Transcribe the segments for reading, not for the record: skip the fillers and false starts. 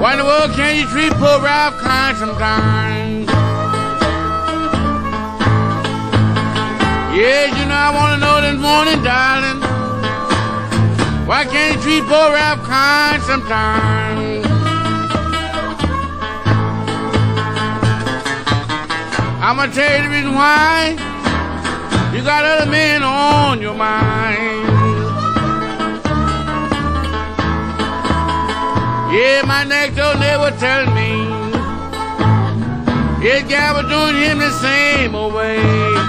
Why in the world can't you treat poor Ralph kind sometimes? Yes, you know I want to know this morning, darling. Why can't you treat poor Ralph kind sometimes? I'm gonna tell you the reason why. You got other men on your mind. Yeah, my next door neighbor telling me his guy was doing him the same old way.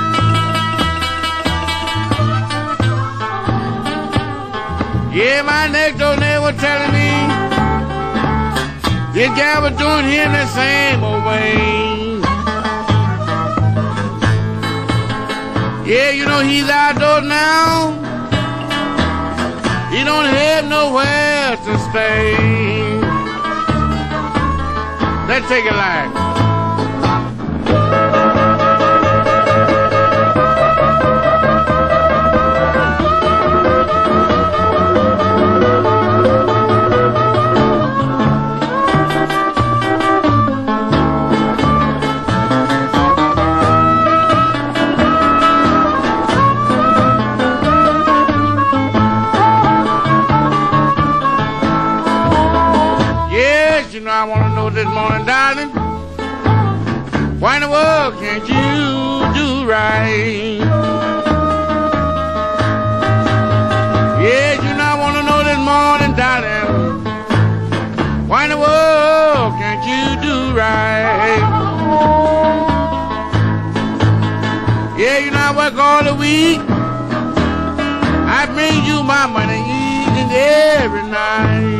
Yeah, my next door neighbor telling me his guy was doing him the same old way. Yeah, you know he's outdoors now. He don't have nowhere to stay. Let's take it live. You know I want to know this morning, darling, why in the world can't you do right? Yeah, you know I want to know this morning, darling, why in the world can't you do right? Yeah, you know I work all the week, I bring you my money each and every night.